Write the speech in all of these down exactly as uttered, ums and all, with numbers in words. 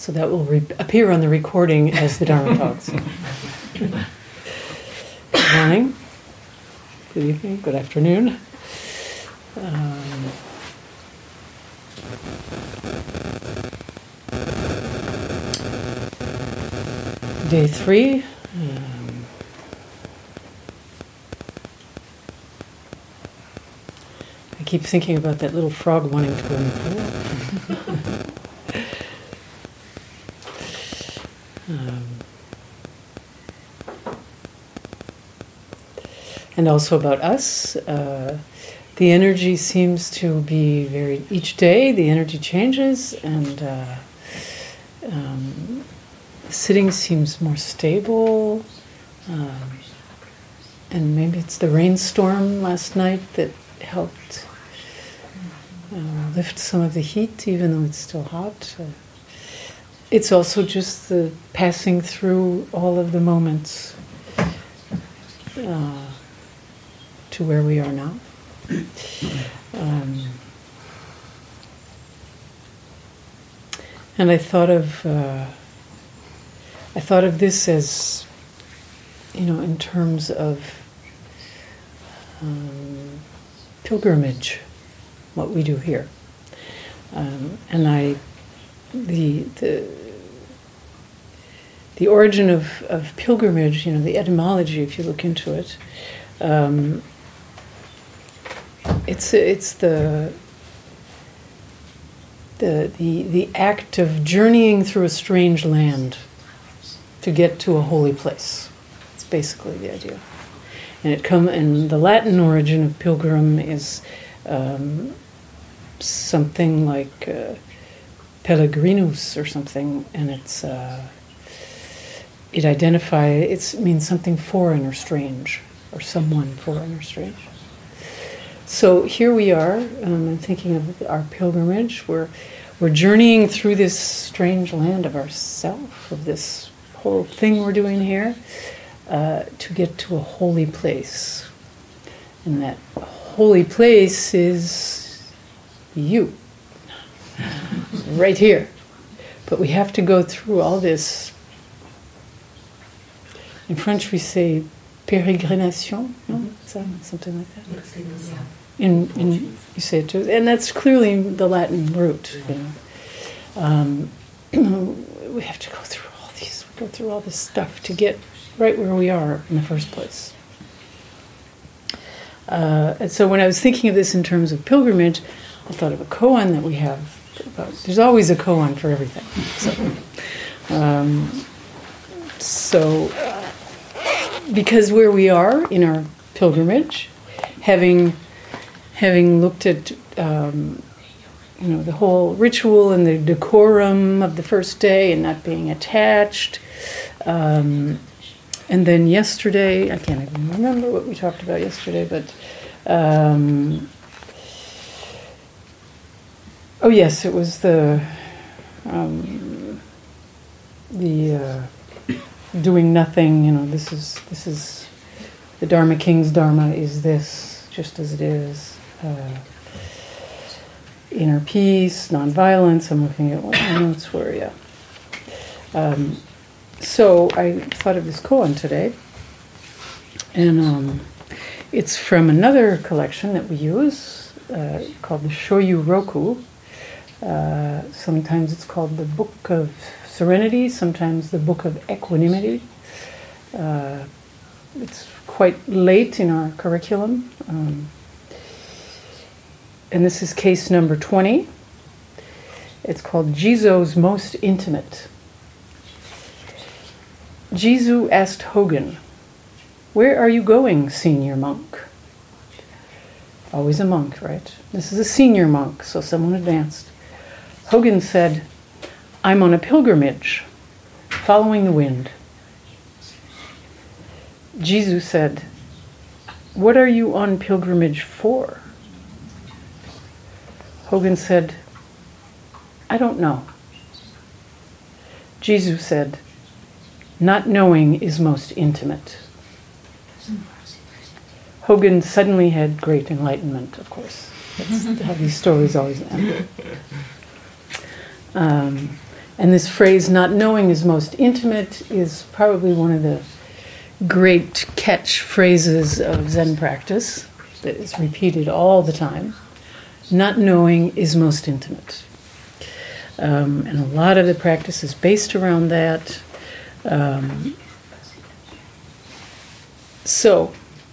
So that will re- appear on the recording as the Dharma talks. Good morning, good evening, good afternoon. Um, day three. Um, I keep thinking about that little frog wanting to go in the pool. um, and also about us. Uh, the energy seems to be very, each day the energy changes, and uh, um, sitting seems more stable. Um, and maybe it's the rainstorm last night that helped uh, lift some of the heat, even though it's still hot. Uh, it's also just the passing through all of the moments uh, to where we are now. Um, and I thought of uh, I thought of this as, you know, in terms of um, pilgrimage, what we do here, um, and I the the the origin of, of pilgrimage, you know, the etymology, if you look into it. Um, It's it's the the the the act of journeying through a strange land to get to a holy place. It's basically the idea, and it come and the Latin origin of pilgrim is um, something like uh, pellegrinus or something, and it's uh, it identify it means something foreign or strange, or someone foreign or strange. So here we are. Um, I'm thinking of our pilgrimage. We're we're journeying through this strange land of ourself, of this whole thing we're doing here, uh, to get to a holy place. And that holy place is you, right here. But we have to go through all this. In French, we say pérégrination, no? Is that something like that? In, in you say it too, and that's clearly the Latin root. You know, um, we have to go through all these, go through all this stuff to get right where we are in the first place. Uh, and so, when I was thinking of this in terms of pilgrimage, I thought of a koan that we have. About, there's always a koan for everything. So, um, so. Uh, Because where we are in our pilgrimage, having having looked at um, you know, the whole ritual and the decorum of the first day and not being attached, um, and then yesterday, I can't even remember what we talked about yesterday, but um, oh yes, it was the um, the. Uh, doing nothing, you know, this is this is the Dharma King's Dharma is this, just as it is. Uh, inner peace, non-violence. I'm looking at what my notes were, yeah. Um, so I thought of this koan today, and um, it's from another collection that we use uh, called the Shoyu Roku. Uh, sometimes it's called the Book of Serenity, sometimes the Book of Equanimity. Uh, it's quite late in our curriculum. Um, and this is case number twenty. It's called Jizo's Most Intimate. Jizo asked Hogen, "Where are you going, senior monk?" Always a monk, right? This is a senior monk, so someone advanced. Hogen said, "I'm on a pilgrimage, following the wind." Jizo said, "What are you on pilgrimage for?" Hogen said, "I don't know." Jizo said, "Not knowing is most intimate." Hogen suddenly had great enlightenment, of course. That's how these stories always end. Um, And this phrase, not knowing is most intimate, is probably one of the great catch phrases of Zen practice that is repeated all the time. Not knowing is most intimate. Um, and a lot of the practice is based around that. Um, so,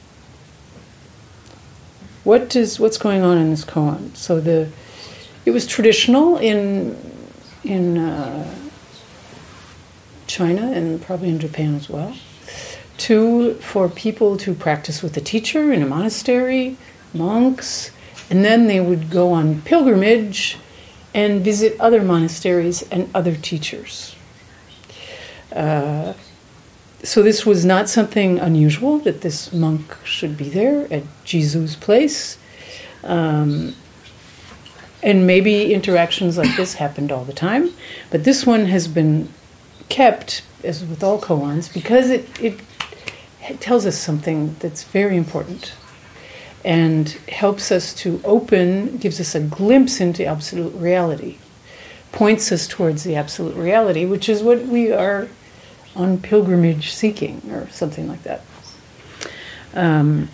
what does what's going on in this koan? So the it was traditional in in uh, China and probably in Japan as well, to for people to practice with a teacher in a monastery, monks, and then they would go on pilgrimage and visit other monasteries and other teachers. Uh, so this was not something unusual that this monk should be there at Jisu's place. Um, and maybe interactions like this happened all the time, but this one has been kept, as with all koans, because it, it tells us something that's very important and helps us to open, gives us a glimpse into absolute reality, points us towards the absolute reality, which is what we are on pilgrimage seeking, or something like that. Um,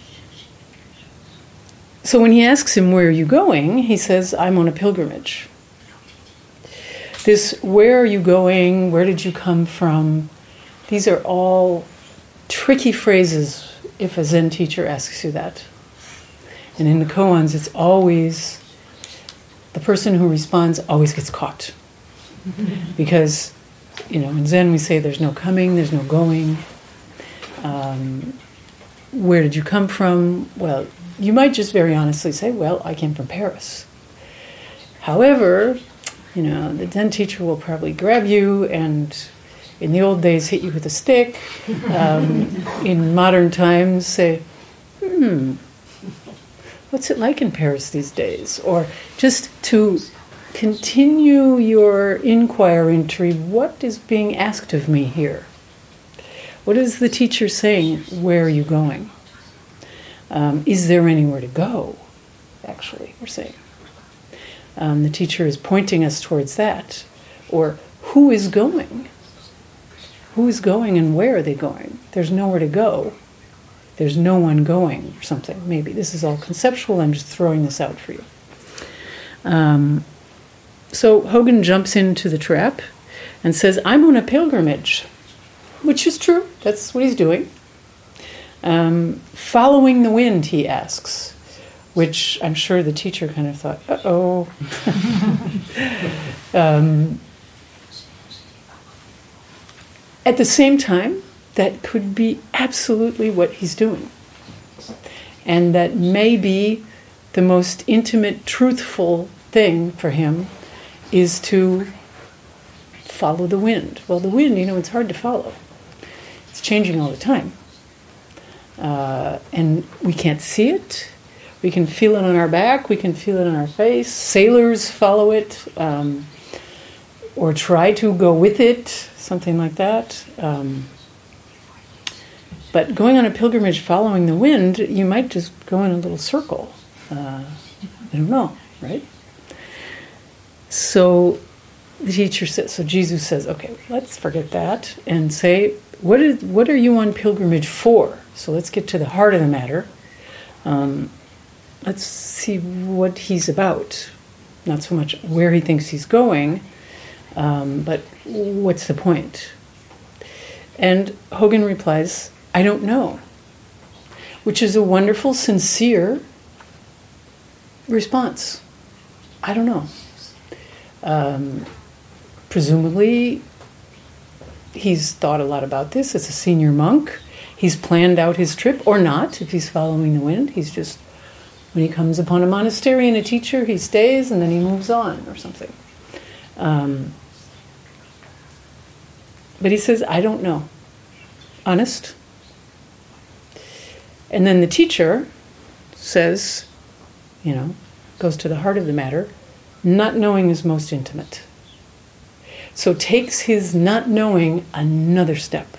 so when he asks him, where are you going? He says, I'm on a pilgrimage. This, where are you going? Where did you come from? These are all tricky phrases if a Zen teacher asks you that. And in the koans, it's always, the person who responds always gets caught. Because, you know, in Zen we say there's no coming, there's no going. Um, where did you come from? Well, you might just very honestly say, well, I came from Paris. However, you know, the Zen teacher will probably grab you and, in the old days, hit you with a stick. Um, in modern times, say, hmm, what's it like in Paris these days? Or just to continue your inquiry into what is being asked of me here. What is the teacher saying? Where are you going? Um, is there anywhere to go? Actually, we're saying. Um, the teacher is pointing us towards that. Or who is going? Who is going and where are they going? There's nowhere to go. There's no one going, or something, maybe. This is all conceptual, I'm just throwing this out for you. Um, so Hogen jumps into the trap and says, I'm on a pilgrimage, which is true, that's what he's doing. Um, following the wind, he asks, which I'm sure the teacher kind of thought, uh-oh. um, at the same time, that could be absolutely what he's doing. And that may be the most intimate, truthful thing for him is to follow the wind. Well, the wind, you know, it's hard to follow. It's changing all the time. Uh, and we can't see it. We can feel it on our back. We can feel it on our face. Sailors follow it, um, or try to go with it, something like that. Um, But going on a pilgrimage following the wind, you might just go in a little circle. Uh, I don't know, right? So the teacher says, so Jesus says, okay, let's forget that and say, what is, what are you on pilgrimage for? So let's get to the heart of the matter. Um, let's see what he's about. Not so much where he thinks he's going, um, but what's the point? And Hogen replies, I don't know, which is a wonderful, sincere response. I don't know. Um, presumably, he's thought a lot about this as a senior monk. He's planned out his trip, or not, if he's following the wind. He's just, when he comes upon a monastery and a teacher, he stays and then he moves on, or something. Um, but he says, I don't know. Honest. And then the teacher says, you know, goes to the heart of the matter, not knowing is most intimate. So takes his not knowing another step.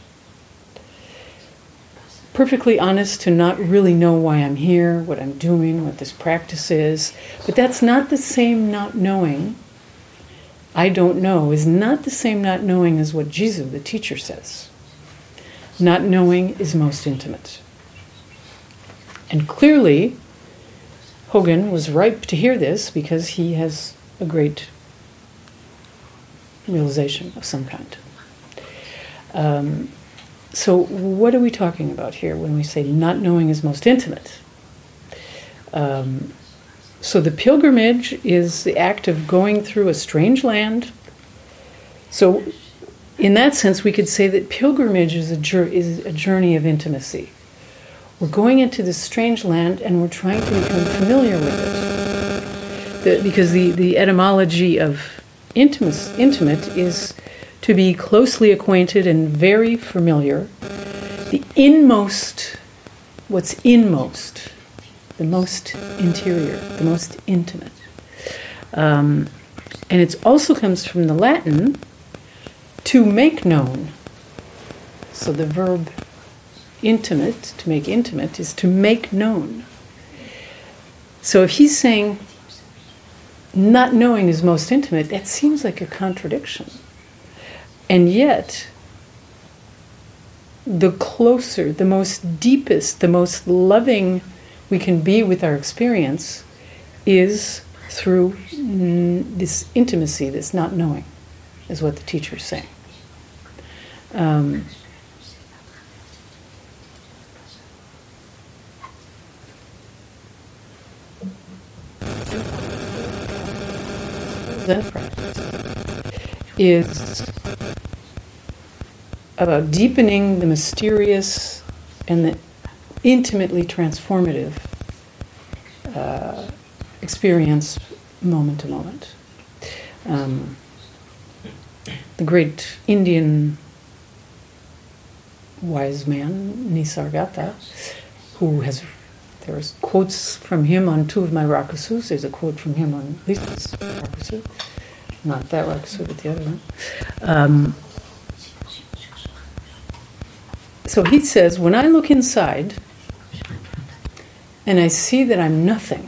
Perfectly honest to not really know why I'm here, what I'm doing, what this practice is. But that's not the same not knowing I don't know, is not the same not knowing as what Jizu, the teacher, says. Not knowing is most intimate. And clearly, Hogan was ripe to hear this because he has a great realization of some kind. Um, so what are we talking about here when we say not knowing is most intimate? Um, so the pilgrimage is the act of going through a strange land. So in that sense, we could say that pilgrimage is a, jur- is a journey of intimacy. We're going into this strange land and we're trying to become familiar with it. The, because the, the etymology of intimacy, intimate is to be closely acquainted and very familiar. The inmost, what's inmost, the most interior, the most intimate. Um, and it also comes from the Latin, to make known. So the verb intimate, to make intimate, is to make known. So if he's saying not knowing is most intimate, that seems like a contradiction. And yet, the closer, the most deepest, the most loving we can be with our experience is through mm, this intimacy, this not knowing, is what the teacher is saying. Um, Zen practice is about deepening the mysterious and the intimately transformative uh, experience moment to moment. Um, the great Indian wise man, Nisargadatta, who has, there's quotes from him on two of my rakusus. There's a quote from him on Lisa's rakusu. Not that rakusu, but the other one. Um, so he says, when I look inside and I see that I'm nothing,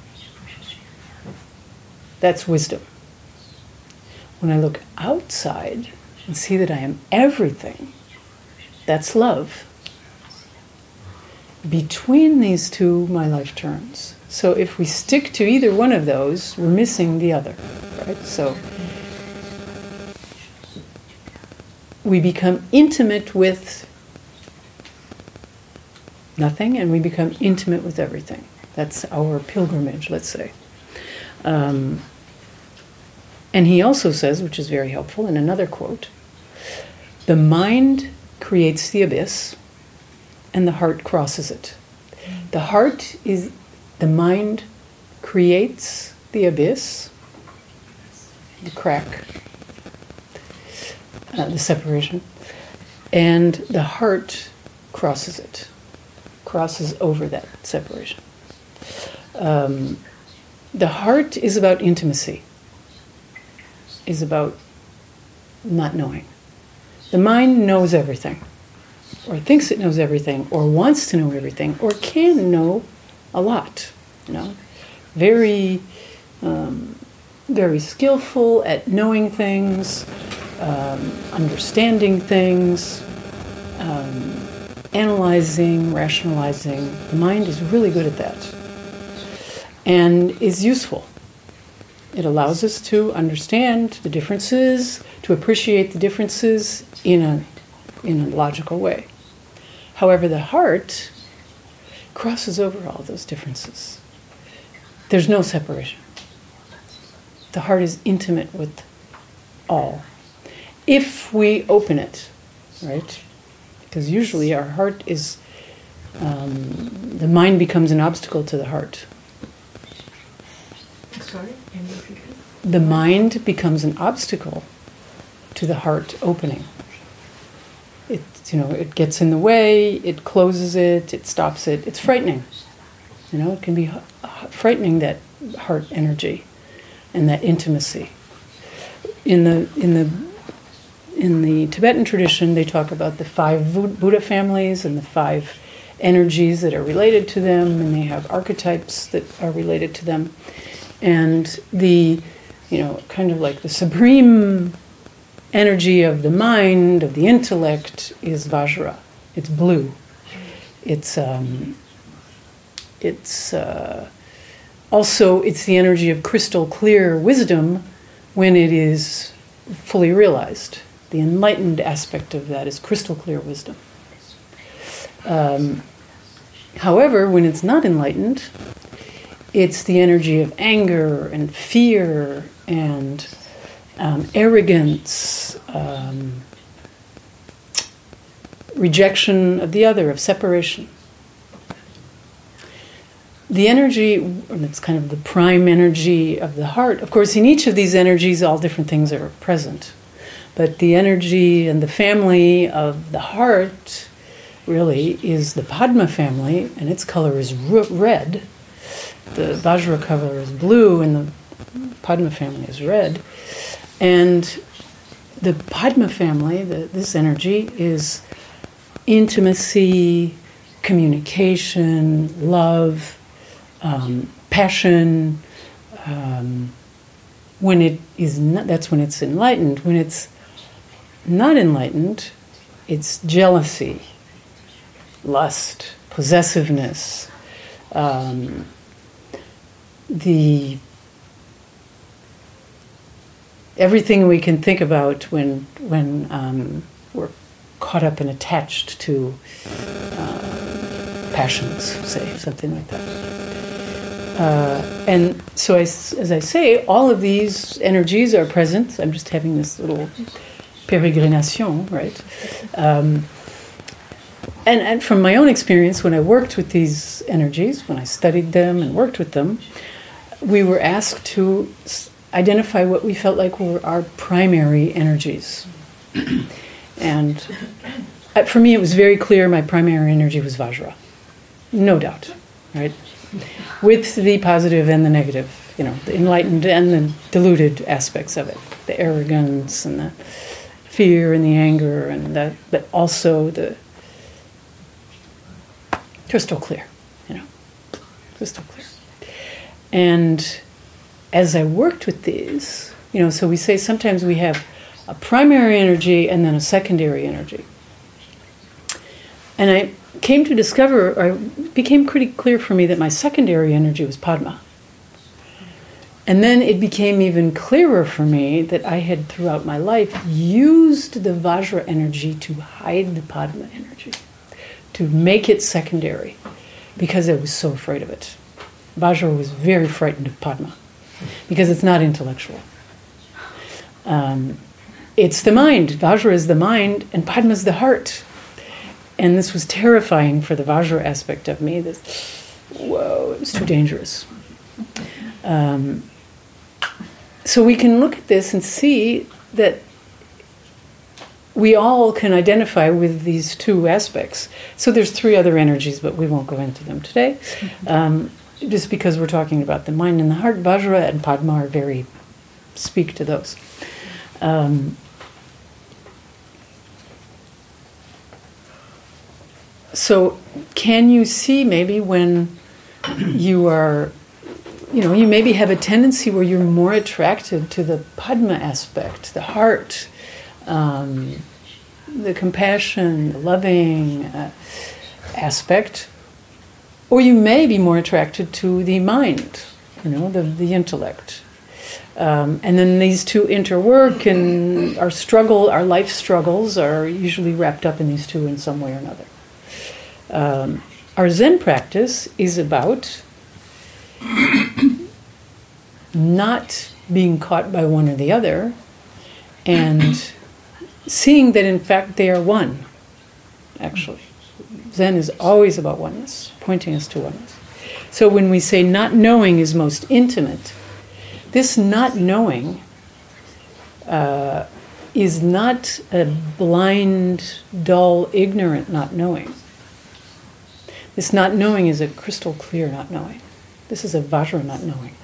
that's wisdom. When I look outside and see that I am everything, that's love. Between these two, my life turns. So if we stick to either one of those, we're missing the other, right? So we become intimate with nothing, and we become intimate with everything. That's our pilgrimage, let's say. Um, and he also says, which is very helpful in another quote, the mind creates the abyss, and the heart crosses it. The heart is, the mind creates the abyss, the crack, uh, the separation, and the heart crosses it, crosses over that separation. Um, the heart is about intimacy, is about not knowing. The mind knows everything, or thinks it knows everything, or wants to know everything, or can know a lot. You know, very, um, very skillful at knowing things, um, understanding things, um, analyzing, rationalizing. The mind is really good at that, and is useful. It allows us to understand the differences, to appreciate the differences in a in a logical way. However, the heart crosses over all those differences. There's no separation. The heart is intimate with all. If we open it, right? Because usually our heart is, um, the mind becomes an obstacle to the heart. Sorry? The mind becomes an obstacle to the heart opening. It, you know, it gets in the way, it closes it, it stops it. It's frightening. You know, it can be frightening, that heart energy and that intimacy. In the in the in the Tibetan tradition, they talk about the five Buddha families and the five energies that are related to them, and they have archetypes that are related to them. And the you know, kind of like the supreme energy of the mind, of the intellect, is Vajra. It's blue. It's um, it's uh, also it's the energy of crystal clear wisdom when it is fully realized. The enlightened aspect of that is crystal clear wisdom. Um, however, when it's not enlightened, it's the energy of anger and fear and um, arrogance, um, rejection of the other, of separation. The energy, and it's kind of the prime energy of the heart. Of course, in each of these energies, all different things are present. But the energy and the family of the heart really is the Padma family, and its color is r- red. The Vajra color is blue, and the Padma family is red. And the Padma family, the, this energy, is intimacy, communication, love, um, passion. Um, when it is not, that's when it's enlightened. When it's not enlightened, it's jealousy, lust, possessiveness, um, the everything we can think about when when um, we're caught up and attached to uh, passions, say, something like that. Uh, and so, I, as I say, all of these energies are present. I'm just having this little peregrination, right? Um, and, and from my own experience, when I worked with these energies, when I studied them and worked with them, we were asked to identify what we felt like were our primary energies. And for me, it was very clear my primary energy was Vajra. No doubt, right? With the positive and the negative, you know, the enlightened and the deluded aspects of it, the arrogance and the fear and the anger, and that, but also the crystal clear, you know, crystal clear. And as I worked with these, you know, so we say sometimes we have a primary energy and then a secondary energy. And I came to discover, or it became pretty clear for me that my secondary energy was Padma. And then it became even clearer for me that I had, throughout my life, used the Vajra energy to hide the Padma energy, to make it secondary, because I was so afraid of it. Vajra was very frightened of Padma, because it's not intellectual. Um, it's the mind. Vajra is the mind, and Padma is the heart. And this was terrifying for the Vajra aspect of me. This, whoa, it was too dangerous. Um, so we can look at this and see that we all can identify with these two aspects. So there's three other energies, but we won't go into them today. Um, just because we're talking about the mind and the heart, Vajra and Padma are very, speak to those. Um, so can you see maybe when you are, you know, you maybe have a tendency where you're more attracted to the Padma aspect, the heart, um, the compassion, the loving uh, aspect, or you may be more attracted to the mind, you know, the, the intellect. Um, and then these two interwork, and our struggle, our life struggles are usually wrapped up in these two in some way or another. Um, our Zen practice is about not being caught by one or the other, and seeing that in fact they are one, actually. Zen is always about oneness, pointing us to oneness. So when we say not knowing is most intimate, this not knowing uh, is not a blind, dull, ignorant not knowing. This not knowing is a crystal clear not knowing. This is a Vajra not knowing,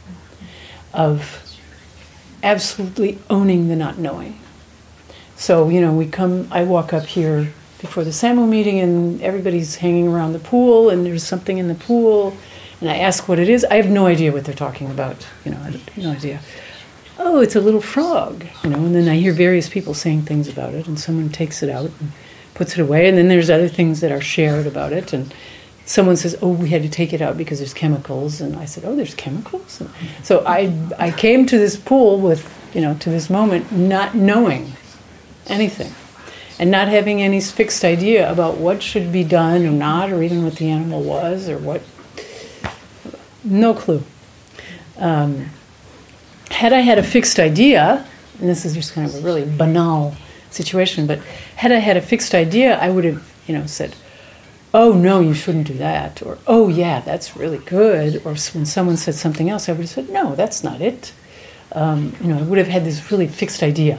of absolutely owning the not knowing. So, you know, we come, I walk up here before the Samu meeting and everybody's hanging around the pool and there's something in the pool and I ask what it is. I have no idea what they're talking about. You know, I have no idea. oh, it's a little frog, you know, and then I hear various people saying things about it, and someone takes it out and puts it away, and then there's other things that are shared about it, and someone says, oh, we had to take it out because there's chemicals, and I said, oh, there's chemicals? And so I I came to this pool with, you know, to this moment not knowing anything, and not having any fixed idea about what should be done or not, or even what the animal was, or what, no clue. Um, had I had a fixed idea, and this is just kind of a really banal situation, but had I had a fixed idea, I would have, you know, said, oh, no, you shouldn't do that, or, oh, yeah, that's really good, or when someone said something else, I would have said, no, that's not it. Um, you know, I would have had this really fixed idea.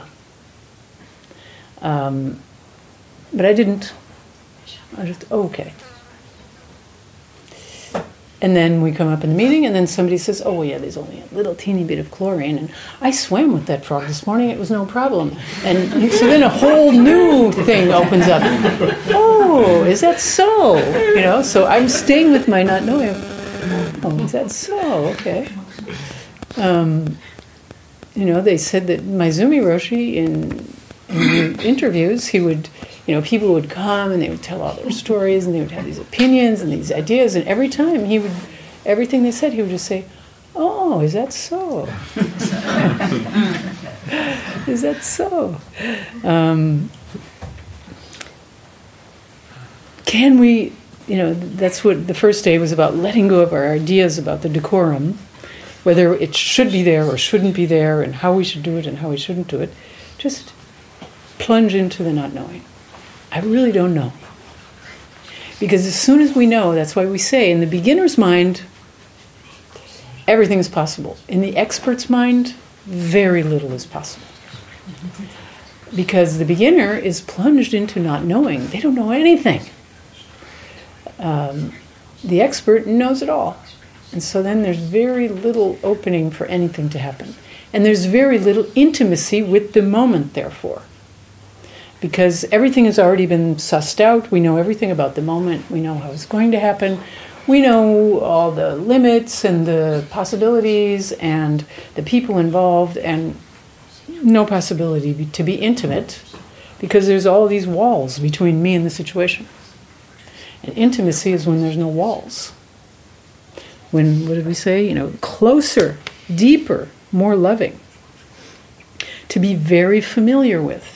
Um, but I didn't. I just, oh, okay. And then we come up in the meeting, and then somebody says, oh, yeah, there's only a little teeny bit of chlorine. And I swam with that frog this morning. It was no problem. And so then a whole new thing opens up. Oh, is that so? You know, so I'm staying with my not knowing. Oh, is that so? Okay. Um, you know, they said that Maizumi Roshi, in, in interviews, he would... You know, people would come and they would tell all their stories and they would have these opinions and these ideas, and every time he would, everything they said, he would just say, oh, is that so? Is that so? Um, can we, you know, that's what the first day was about, letting go of our ideas about the decorum, whether it should be there or shouldn't be there, and how we should do it and how we shouldn't do it. Just plunge into the not knowing. I really don't know. Because as soon as we know, that's why we say, in the beginner's mind, everything is possible. In the expert's mind, very little is possible. Because the beginner is plunged into not knowing. They don't know anything. Um, the expert knows it all. And so then there's very little opening for anything to happen. And there's very little intimacy with the moment, therefore. Because everything has already been sussed out. We know everything about the moment. We know how it's going to happen. We know all the limits and the possibilities and the people involved, and no possibility to be intimate because there's all these walls between me and the situation. And intimacy is when there's no walls. When, what did we say? You know, closer, deeper, more loving. To be very familiar with.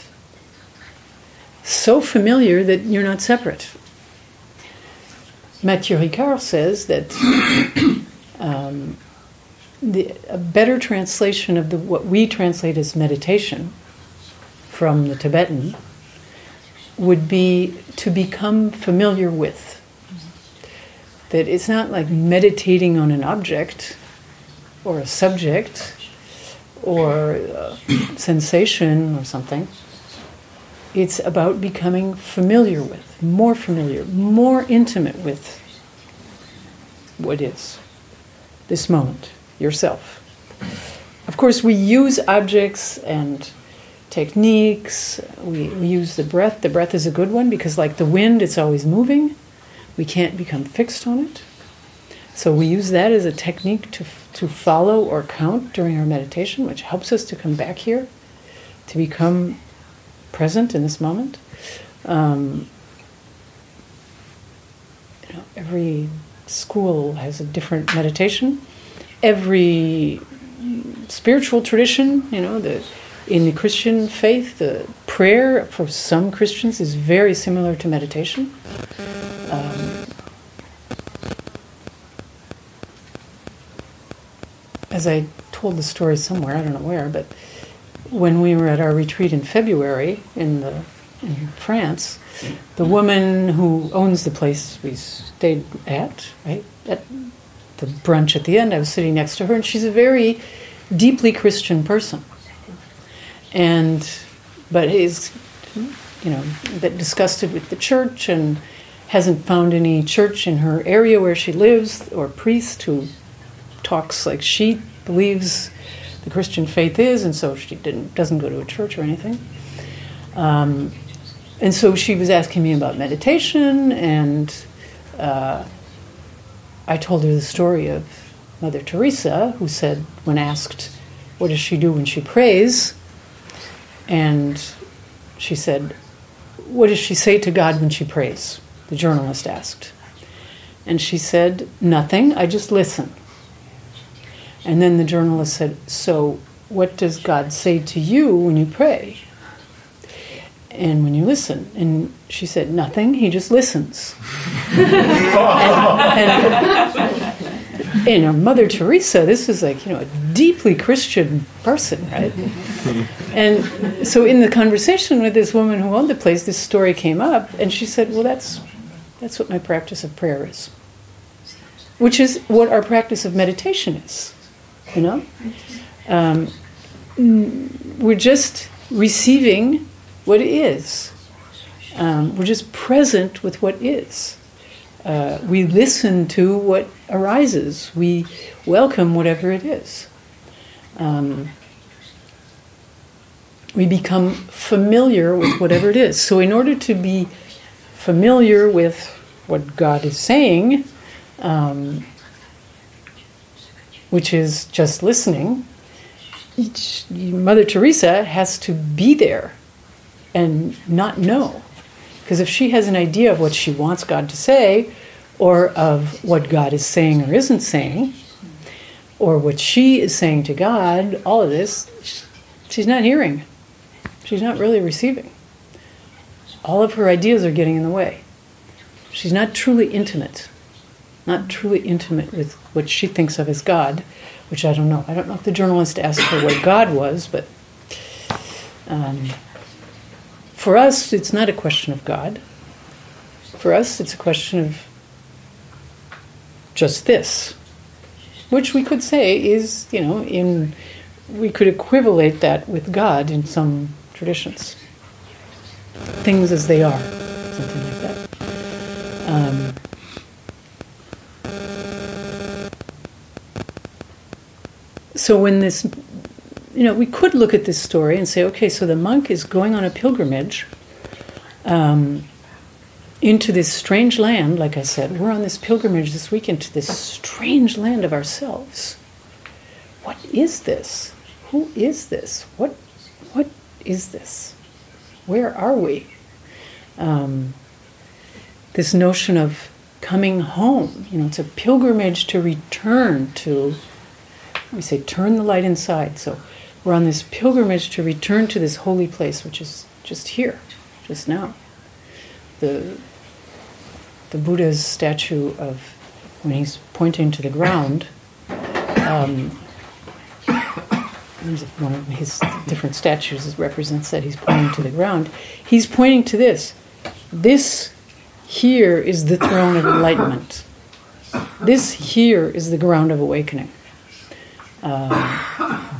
So familiar that you're not separate. Mathieu Ricard says that um, the, a better translation of the, what we translate as meditation from the Tibetan would be to become familiar with. That it's not like meditating on an object or a subject or a sensation or something. It's about becoming familiar with, more familiar, more intimate with what is this moment, yourself. Of course, we use objects and techniques. We, we use the breath. The breath is a good one because, like the wind, it's always moving. We can't become fixed on it. So we use that as a technique to to follow or count during our meditation, which helps us to come back here, to become present in this moment. Um, you know, every school has a different meditation. Every spiritual tradition, you know, the in the Christian faith, the prayer for some Christians is very similar to meditation. Um, as I told the story somewhere, I don't know where, but when we were at our retreat in February in the in France, the woman who owns the place we stayed at, right, at the brunch at the end, I was sitting next to her, and she's a very deeply Christian person. And, but is, you know, a bit disgusted with the church and hasn't found any church in her area where she lives or priest who talks like she believes the Christian faith is, and so she didn't doesn't go to a church or anything. Um, and so she was asking me about meditation, and uh, I told her the story of Mother Teresa, who said, when asked, what does she do when she prays? And she said, what does she say to God when she prays? The journalist asked. And she said, nothing, I just listen. And then the journalist said, so what does God say to you when you pray? And when you listen? And she said, nothing, he just listens. and, and, you know, Mother Teresa, this is like, you know, a deeply Christian person, right? And so in the conversation with this woman who owned the place, this story came up, and she said, well, that's that's what my practice of prayer is. Which is what our practice of meditation is, you know? Um, we're just receiving what is. Um, we're just present with what is. Uh, we listen to what arises. We welcome whatever it is. Um, we become familiar with whatever it is. So in order to be familiar with what God is saying, um, which is just listening, each, Mother Teresa has to be there and not know. Because if she has an idea of what she wants God to say, or of what God is saying or isn't saying, or what she is saying to God, all of this, she's not hearing. She's not really receiving. All of her ideas are getting in the way. She's not truly intimate. Not truly intimate with what she thinks of as God, which I don't know. I don't know if the journalist asked her what God was, but um, for us, it's not a question of God. For us, it's a question of just this, which we could say is, you know, in we could equivalate that with God in some traditions. Things as they are, something like that. Um, so when this, you know, we could look at this story and say, okay, so the monk is going on a pilgrimage um, into this strange land, like I said. We're on this pilgrimage this week into this strange land of ourselves. What is this? Who is this? What, what is this? Where are we? Um, this notion of coming home, you know, it's a pilgrimage to return to, we say, turn the light inside. So we're on this pilgrimage to return to this holy place, which is just here, just now. The the Buddha's statue of, when he's pointing to the ground, um, one of his different statues represents that he's pointing to the ground. He's pointing to this. This here is the throne of enlightenment. This here is the ground of awakening. Um,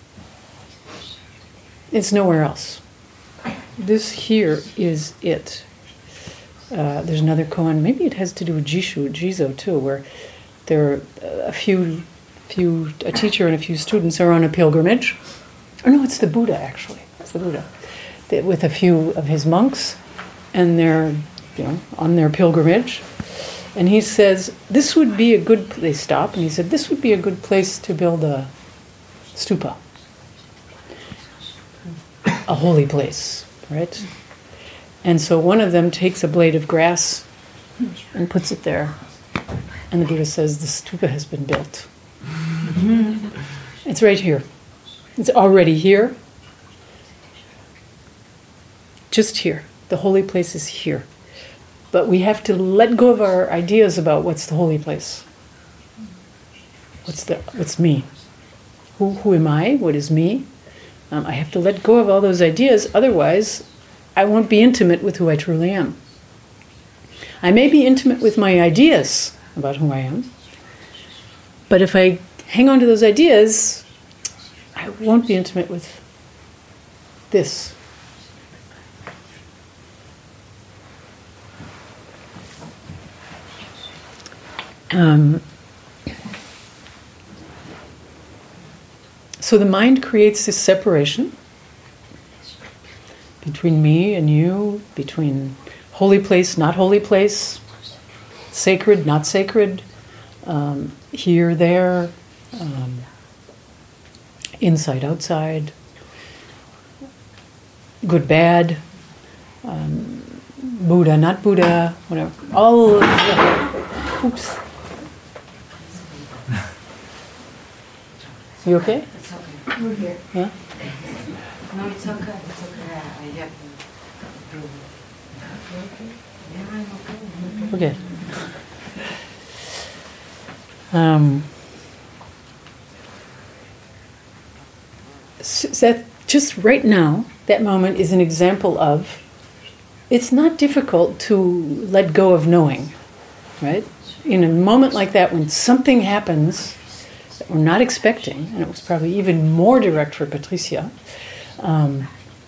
it's nowhere else. This here is it. Uh, there's another koan, maybe it has to do with Jishu, Jizo too, where there are a few, few, a teacher and a few students are on a pilgrimage. Or no, it's the Buddha actually. It's the Buddha, with a few of his monks, and they're, you know, on their pilgrimage. And he says, this would be a good, they stop, and he said, this would be a good place to build a stupa. A holy place, right? And so one of them takes a blade of grass and puts it there. And the Buddha says, the stupa has been built. It's right here. It's already here. Just here. The holy place is here. But we have to let go of our ideas about what's the holy place. What's the what's me? Who who am I? What is me? Um, I have to let go of all those ideas, otherwise I won't be intimate with who I truly am. I may be intimate with my ideas about who I am, but if I hang on to those ideas, I won't be intimate with this. Um, so the mind creates this separation between me and you, between holy place, not holy place, sacred, not sacred, um, here, there, um, inside, outside, good, bad, um, Buddha, not Buddha, whatever. All, yeah. Oops. You okay? It's okay. We're here. Yeah? No, it's okay. It's okay. I have to do. Okay? Yeah, I'm okay. Okay. Um, so that just right now, that moment is an example of it's not difficult to let go of knowing, right? In a moment like that, when something happens that we're not expecting, and it was probably even more direct for Patricia, um,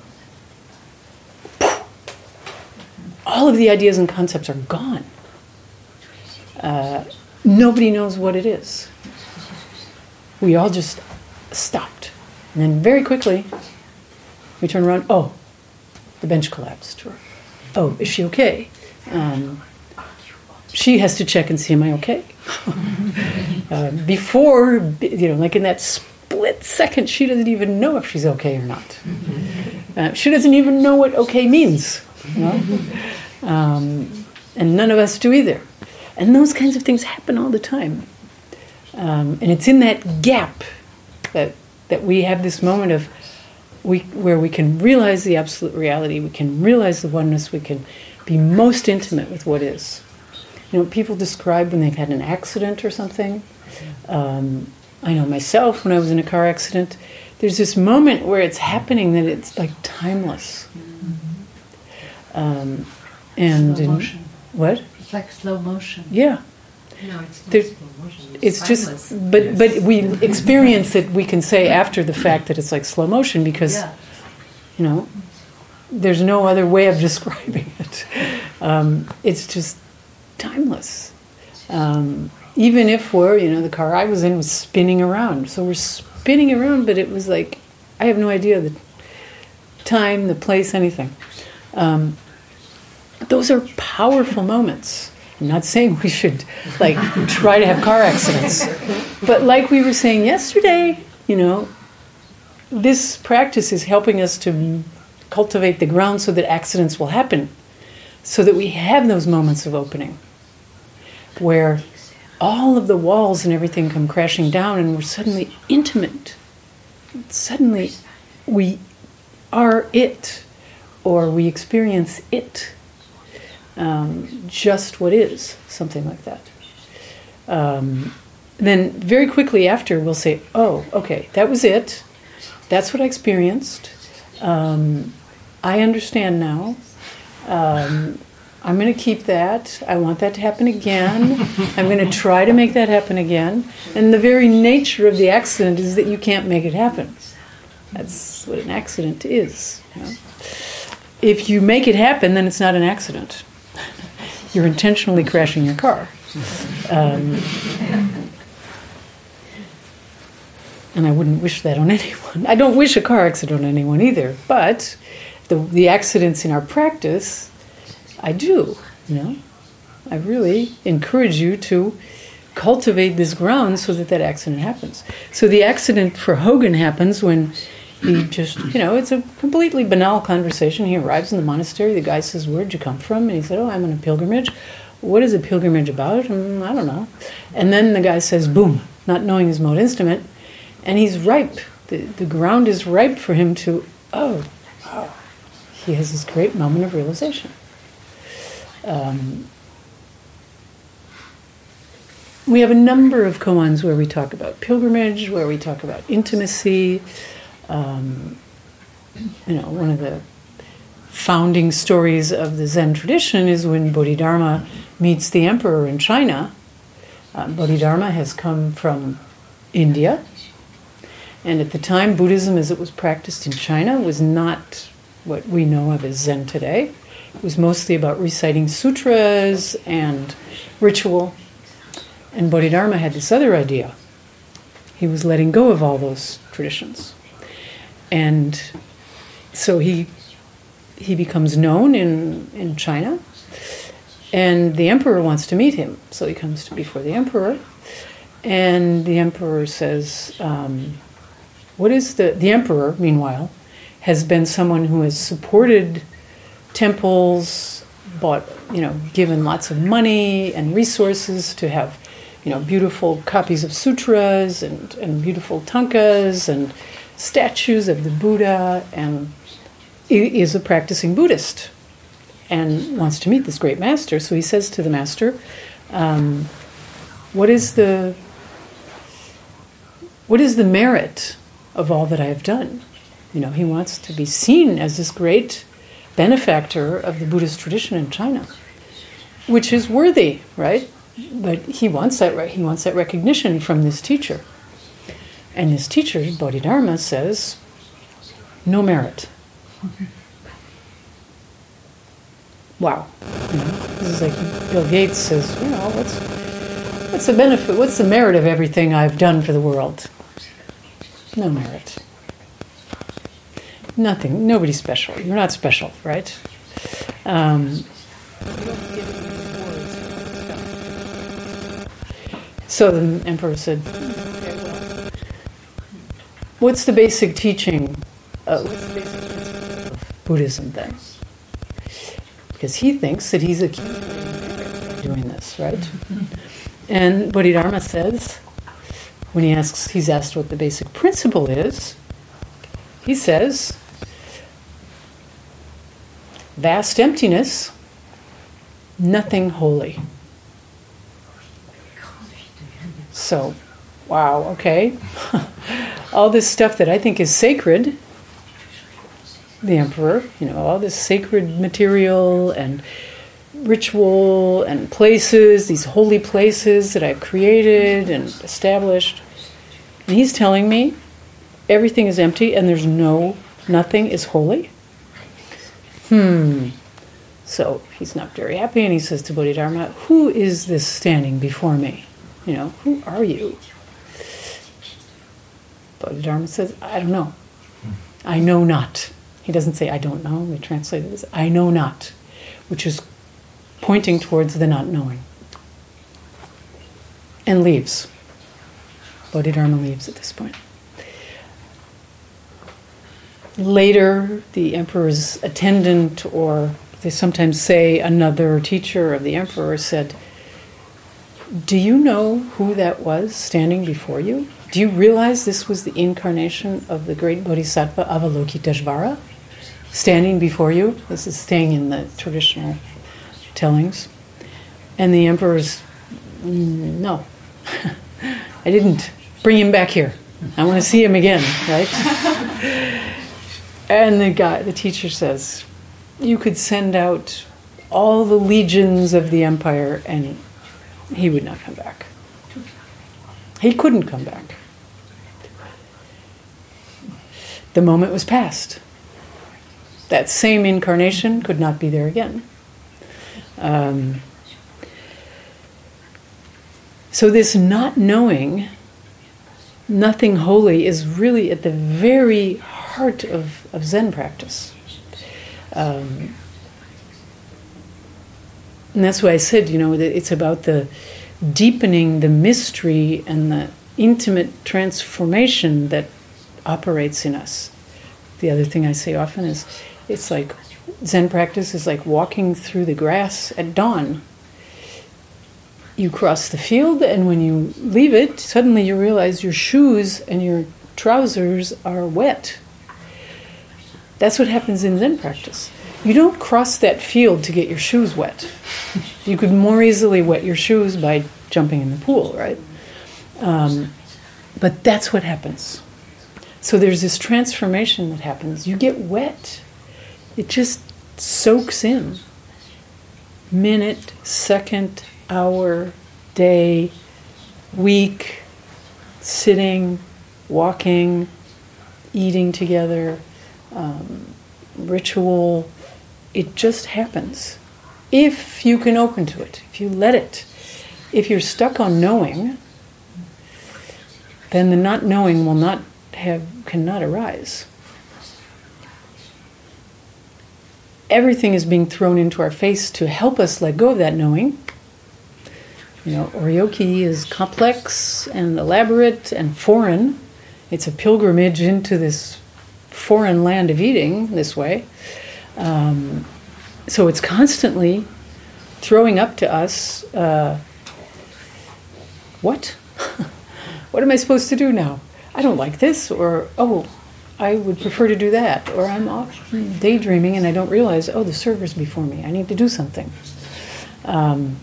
all of the ideas and concepts are gone. Uh, nobody knows what it is. We all just stopped. And then very quickly, we turn around, oh, the bench collapsed. Or, oh, is she okay? Um, she has to check and see, am I okay? uh, before, you know, like in that split second, she doesn't even know if she's okay or not. Uh, she doesn't even know what okay means. You know? um, and none of us do either. And those kinds of things happen all the time. Um, and it's in that gap that that we have this moment of we where we can realize the absolute reality, we can realize the oneness, we can be most intimate with what is. You know, people describe when they've had an accident or something. Um, I know myself, when I was in a car accident, there's this moment where it's happening that it's like timeless. Um, and slow in, motion. What? It's like slow motion. Yeah. No, it's not There- slow motion. It's timeless. just, but but we experience it. We can say after the fact that it's like slow motion because, Yeah. you know, there's no other way of describing it. Um, it's just timeless. Um, even if we're, you know, the car I was in was spinning around, so we're spinning around, but it was like I have no idea the time, the place, anything. Um, those are powerful moments. I'm not saying we should, like, try to have car accidents. But like we were saying yesterday, you know, this practice is helping us to cultivate the ground so that accidents will happen. So that we have those moments of opening. Where all of the walls and everything come crashing down and we're suddenly intimate. Suddenly we are it. Or we experience it. Um, just what is, something like that. Um, then very quickly after we'll say, oh, okay, that was it. That's what I experienced. Um, I understand now. Um, I'm going to keep that. I want that to happen again. I'm going to try to make that happen again. And the very nature of the accident is that you can't make it happen. That's what an accident is. You know? If you make it happen, then it's not an accident. You're intentionally crashing your car. Um, and I wouldn't wish that on anyone. I don't wish a car accident on anyone either. But the the accidents in our practice, I do. You know, I really encourage you to cultivate this ground so that that accident happens. So the accident for Hogan happens when he just, you know, it's a completely banal conversation. He arrives in the monastery. The guy says, where'd you come from? And he said, oh, I'm on a pilgrimage. What is a pilgrimage about? Mm, I don't know. And then the guy says, boom, not knowing his mode instrument. And he's ripe. The, the ground is ripe for him to, oh, oh. He has this great moment of realization. Um, we have a number of koans where we talk about pilgrimage, where we talk about intimacy. Um, you know, one of the founding stories of the Zen tradition is when Bodhidharma meets the emperor in China. Uh, Bodhidharma has come from India, and at the time, Buddhism as it was practiced in China was not what we know of as Zen today. It was mostly about reciting sutras and ritual, and Bodhidharma had this other idea. He was letting go of all those traditions. And so he he becomes known in, in China, and the emperor wants to meet him. So he comes to before the emperor, and the emperor says, um, What is the the emperor? Meanwhile, has been someone who has supported temples, bought, you know, given lots of money and resources to have, you know, beautiful copies of sutras and, and beautiful tankas and statues of the Buddha, and is a practicing Buddhist and wants to meet this great master. So he says to the master, um, what is the what is the merit of all that I have done? You know, he wants to be seen as this great benefactor of the Buddhist tradition in China, which is worthy, right? But he wants that he wants that recognition from this teacher. And this teacher, Bodhidharma, says, no merit. Wow. You know, this is like Bill Gates says, you know, what's, what's the benefit, what's the merit of everything I've done for the world? No merit. Nothing. Nobody's special. You're not special, right? Um, so the emperor said, okay, well, what's the basic teaching? Uh, what's the basic principle of Buddhism then? Because he thinks that he's accumulating doing this, right? And Bodhidharma says, when he asks, he's asked what the basic principle is, he says, vast emptiness, nothing holy. So, wow, okay. All this stuff that I think is sacred, the emperor, you know, all this sacred material and ritual and places, these holy places that I've created and established. And he's telling me everything is empty and there's no, nothing is holy. Hmm. So he's not very happy, and he says to Bodhidharma, who is this standing before me? You know, who are you? Bodhidharma says, I don't know. I know not. He doesn't say, I don't know. We translate it as, I know not, which is pointing towards the not knowing. And leaves. Bodhidharma leaves at this point. Later, the emperor's attendant, or they sometimes say another teacher of the emperor, said, do you know who that was standing before you? Do you realize this was the incarnation of the great Bodhisattva Avalokiteshvara standing before you? This is staying in the traditional tellings. And the emperor's, no, I didn't. Bring him back here. I want to see him again, right? And the guy, the teacher says, you could send out all the legions of the empire and he would not come back. He couldn't come back. The moment was past. That same incarnation could not be there again. Um, so this not knowing, nothing holy, is really at the very heart of, of Zen practice. Um, and that's why I said, you know, that it's about the deepening the mystery and the intimate transformation that operates in us. The other thing I say often is, it's like Zen practice is like walking through the grass at dawn. You cross the field, and when you leave it, suddenly you realize your shoes and your trousers are wet. That's what happens in Zen practice. You don't cross that field to get your shoes wet. You could more easily wet your shoes by jumping in the pool, right? Um, but that's what happens. So there's this transformation that happens. You get wet. It just soaks in. Minute, second, hour, day, week, sitting, walking, eating together, um, ritual. It just happens. If you can open to it, if you let it. If you're stuck on knowing, then the not knowing will not have, cannot arise. Everything is being thrown into our face to help us let go of that knowing. You know, Oryoki is complex and elaborate and foreign, It's a pilgrimage into this foreign land of eating this way. Um, so it's constantly throwing up to us, uh, what? What am I supposed to do now? I don't like this, or, oh, I would prefer to do that, or I'm off daydreaming and I don't realize, oh, the server's before me, I need to do something. Um,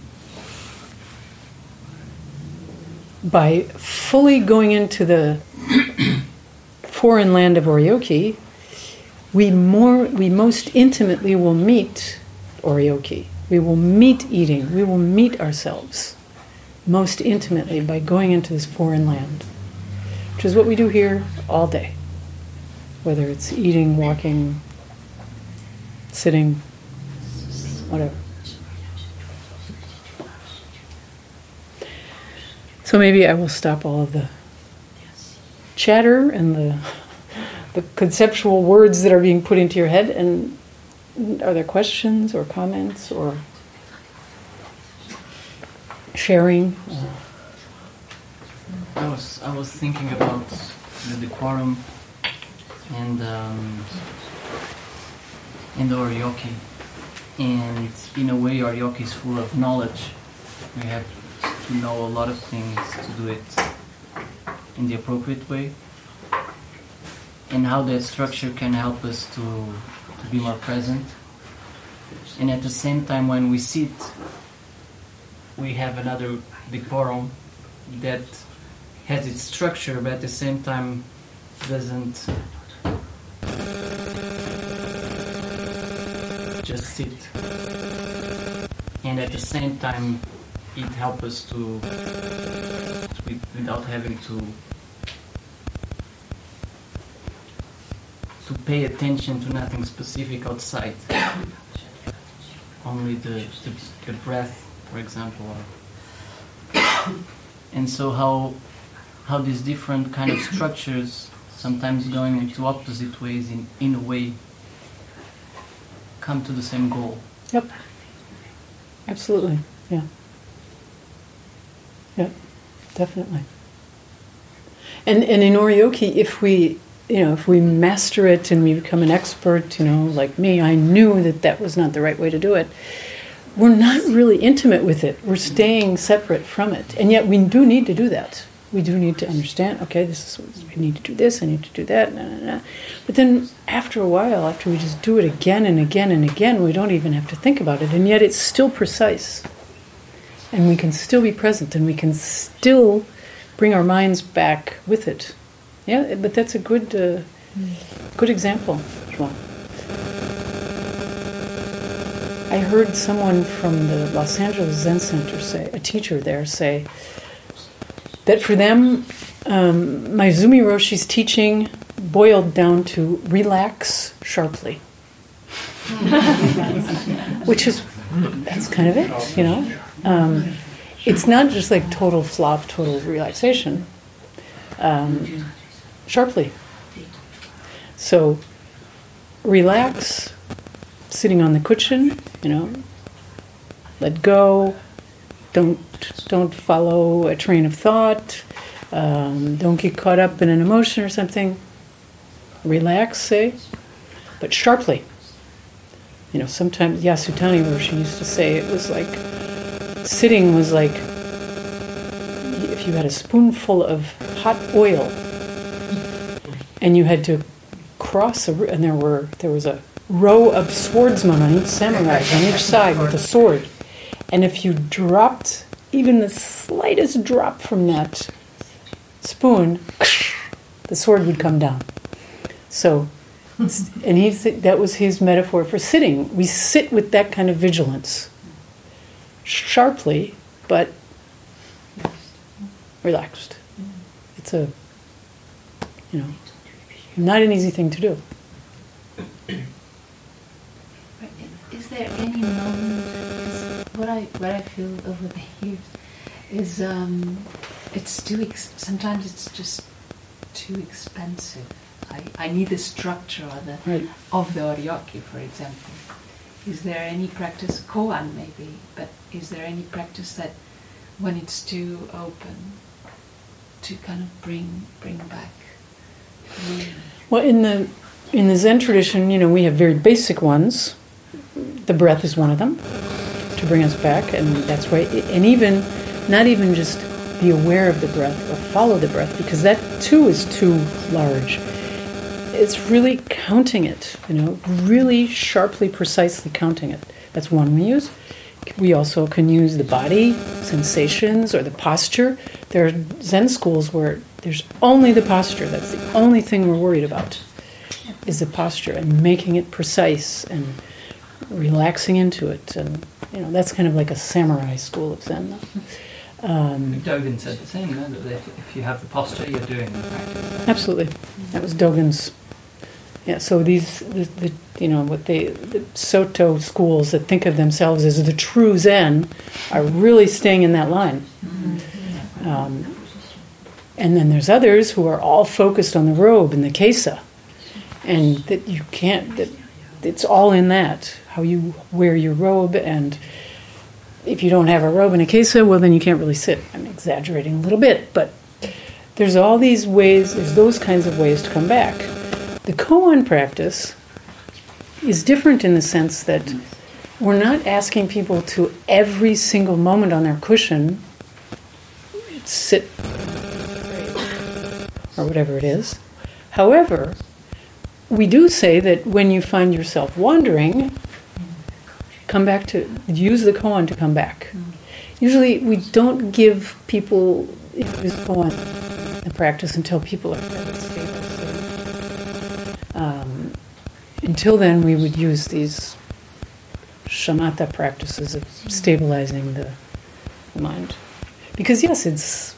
by fully going into the foreign land of Oryoki, we more we most intimately will meet Oryoki. We will meet eating. We will meet ourselves most intimately by going into this foreign land, which is what we do here all day, whether it's eating, walking, sitting, whatever. So maybe I will stop all of the chatter and the the conceptual words that are being put into your head. And are there questions or comments or sharing? I was I was thinking about the decorum and um, and the Oryoki, and in a way, Oryoki is full of knowledge. We have to know a lot of things to do it in the appropriate way, and how that structure can help us to to be more present. And at the same time, when we sit, we have another decorum that has its structure, but at the same time doesn't just sit. And at the same time, it helps us to, to without having to to pay attention to nothing specific outside. Only the, the the breath, for example. And so how how these different kind of structures, sometimes going into opposite ways, in, in a way, come to the same goal. Yep. Absolutely. Yeah. Yeah. Definitely. And and in Oryoki, if we you know if we master it and we become an expert, you know, like me, I knew that that was not the right way to do it. We're not really intimate with it. We're staying separate from it, and yet we do need to do that. We do need to understand. Okay, this is I need to do this. I need to do that. Nah, nah, nah. But then, after a while, after we just do it again and again and again, we don't even have to think about it, and yet it's still precise, and we can still be present, and we can still bring our minds back with it. Yeah, but that's a good, uh, good example, Juan. I heard someone from the Los Angeles Zen Center say, a teacher there say, that for them, um, Maezumi Roshi's teaching boiled down to relax sharply. Which is, that's kind of it, you know? Um, it's not just like total flop, total relaxation. Um, sharply. So, relax, sitting on the cushion, you know, let go, don't don't follow a train of thought, um, don't get caught up in an emotion or something. Relax, say, but sharply. You know, sometimes Yasutani Roshi used to say it was like, sitting was like, if you had a spoonful of hot oil and you had to cross, a, and there were there was a row of swordsmen on each samurai on each side with a sword, and if you dropped even the slightest drop from that spoon, the sword would come down. So, and he that was his metaphor for sitting. We sit with that kind of vigilance, sharply, but relaxed. It's a, you know, not an easy thing to do. Is there any moment? What I what I feel over the years is um, it's too ex- sometimes it's just too expensive. I, I need the structure of the Right. of the Oryoki, for example. Is there any practice, koan maybe, but is there any practice that when it's too open to kind of bring bring back Well, in the in the Zen tradition, you know, we have very basic ones. The breath is one of them to bring us back, and that's why. And even not even just be aware of the breath or follow the breath, because that too is too large. It's really counting it, you know, really sharply, precisely counting it. That's one we use. We also can use the body, sensations, or the posture. There are Zen schools where there's only the posture. That's the only thing we're worried about, is the posture, and making it precise and relaxing into it. And, you know, that's kind of like a samurai school of Zen. Um, Dogen said the same, no? That if, if you have the posture, you're doing the practice. Absolutely. That was Dogen's. Yeah, so these, the, the, you know, what they, the Soto schools that think of themselves as the true Zen are really staying in that line. Um, and then there's others who are all focused on the robe and the kesa, and that you can't, that it's all in that, how you wear your robe, and if you don't have a robe and a kesa, well, then you can't really sit. I'm exaggerating a little bit, but there's all these ways, there's those kinds of ways to come back. The koan practice is different in the sense that we're not asking people to every single moment on their cushion sit or whatever it is. However, we do say that when you find yourself wandering, come back to, use the koan to come back. Usually we don't give people use koan in practice until people are fairly stable. Um, until then, we would use these shamatha practices of stabilizing the mind. Because yes, it's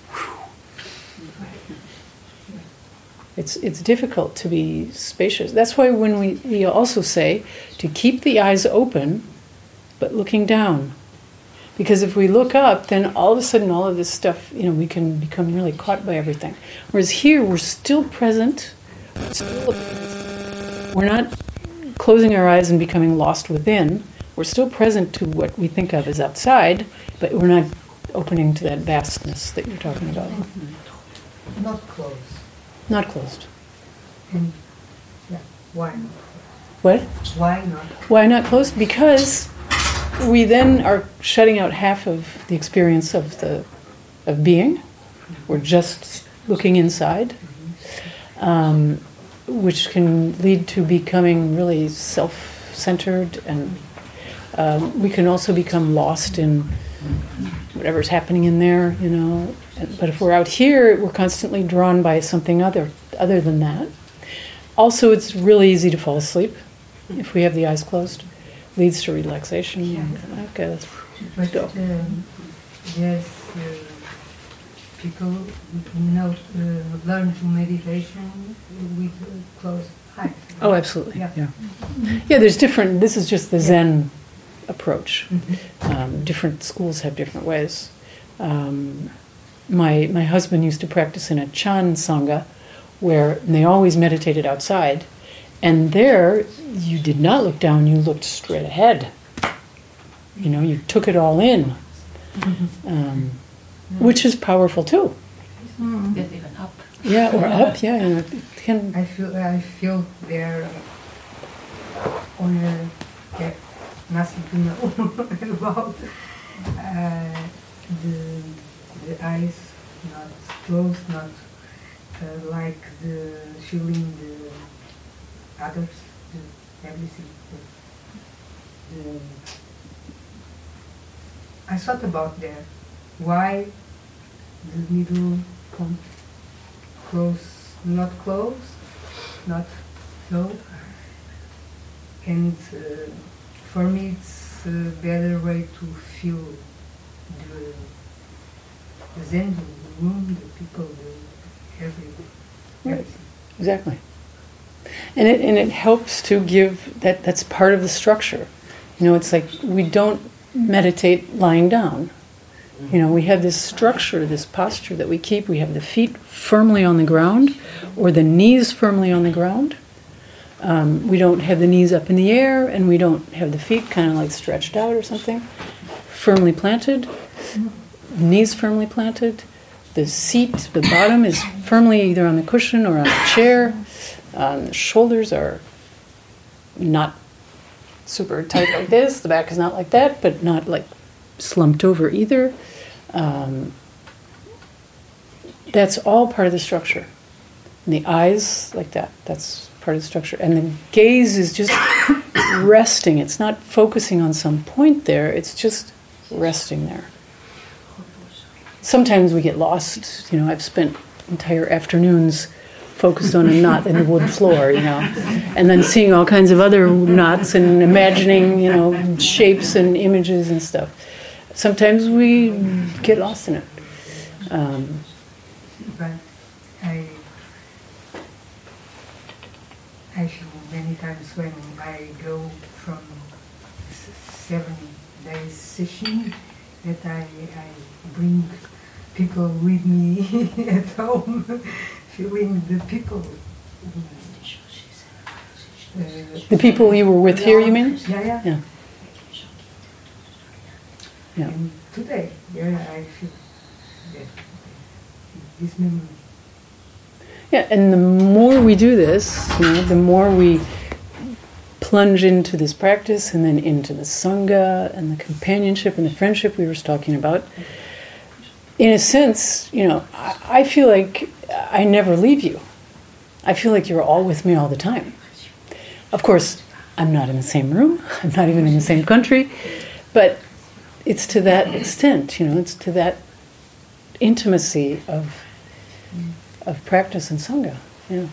it's it's difficult to be spacious. That's why when we, we also say to keep the eyes open, but looking down. Because if we look up, then all of a sudden all of this stuff, you know, we can become really caught by everything. Whereas here, we're still present, we're still We're not closing our eyes and becoming lost within. We're still present to what we think of as outside, but we're not opening to that vastness that you're talking about. Not closed. Not closed. And yeah, why not? What? Why not? Why not closed? Because we then are shutting out half of the experience of the of being. We're just looking inside. Um, which can lead to becoming really self-centered, and um, we can also become lost in whatever's happening in there, you know. But if we're out here, we're constantly drawn by something other other than that. Also, it's really easy to fall asleep if we have the eyes closed. Leads to relaxation. Yeah. Okay, let's But go. um, yes, uh, people you know uh, learn to meditation with uh, closed eyes. Oh, absolutely. Yeah. Yeah. Yeah, there's different, this is just the Yeah. Zen approach. Mhm. Um, different schools have different ways. Um, my my husband used to practice in a Chan Sangha, where they always meditated outside, and there you did not look down, you looked straight ahead. You know, you took it all in, um, which is powerful too. Get even up. Yeah, or up, yeah. You know, it can, I feel I feel there on a yeah, nothing to know about uh, the the eyes not closed, not uh, like the feeling the others, the everything. The, the, I thought about that. Why the middle point close, not close, not so. And uh, for me, it's a better way to feel the, the Zen, the room, the people, the everything. everything. exactly. And it and it helps to give that that's part of the structure. You know, it's like we don't meditate lying down. You know, we have this structure, this posture that we keep. We have the feet firmly on the ground, or the knees firmly on the ground. Um, we don't have the knees up in the air, and we don't have the feet kind of like stretched out or something. Firmly planted, knees firmly planted. the seat, the bottom is firmly either on the cushion or on a chair. Um, the shoulders are not super tight like this. The back is not like that, but not like slumped over either. Um, that's all part of the structure. And the eyes, like that, that's part of the structure. And the gaze is just resting. It's not focusing on some point there. It's just resting there. Sometimes we get lost. You know, I've spent entire afternoons focused on a knot in the wood floor, you know, and then seeing all kinds of other knots and imagining, you know, shapes and images and stuff. Sometimes we get lost in it. Um, but I, I feel many times when I go from seven days session that I, I bring people with me at home, feeling the people. Uh, the people you were with here, you mean? Yeah, yeah. Yeah. Yeah. And today, yeah, I feel that this memory. Yeah, and the more we do this, you know, the more we plunge into this practice and then into the Sangha and the companionship and the friendship we were talking about. In a sense, you know, I, I feel like I never leave you. I feel like you're all with me all the time. Of course, I'm not in the same room. I'm not even in the same country. But it's to that extent, you know, it's to that intimacy of of practice and Sangha. Yeah.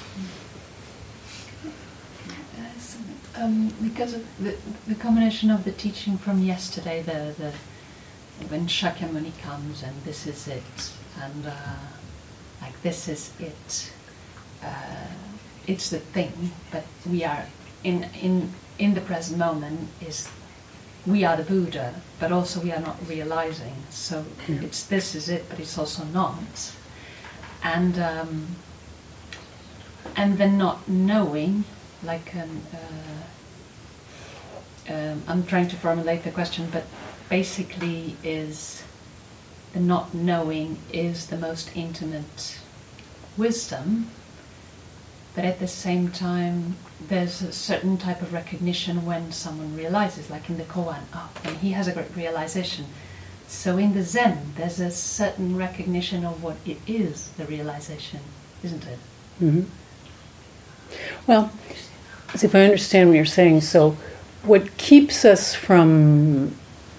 Um, because of the, the combination of the teaching from yesterday, the, the when Shakyamuni comes and this is it, and uh, like this is it, uh, it's the thing, but we are in in in the present moment is we are the Buddha, but also we are not realizing. So yeah. It's this is it, but it's also not, and um, and then not knowing. Like an, uh, um, I'm trying to formulate the question, but basically is the not knowing is the most intimate wisdom, but at the same time there's a certain type of recognition when someone realizes, like in the koan, oh, and he has a great realization. So in the Zen, there's a certain recognition of what it is, the realization, isn't it? Mm-hmm. Well, as if I understand what you're saying, so what keeps us from...